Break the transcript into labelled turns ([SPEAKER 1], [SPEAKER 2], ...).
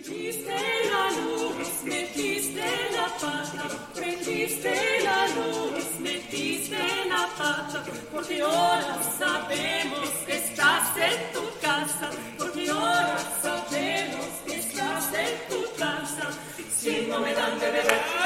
[SPEAKER 1] Metiste la luz, metiste la pata, prendiste la luz, metiste la pata, porque ahora sabemos que estás en tu casa, porque ahora sabemos que estás en tu casa. Si no me dan de beber,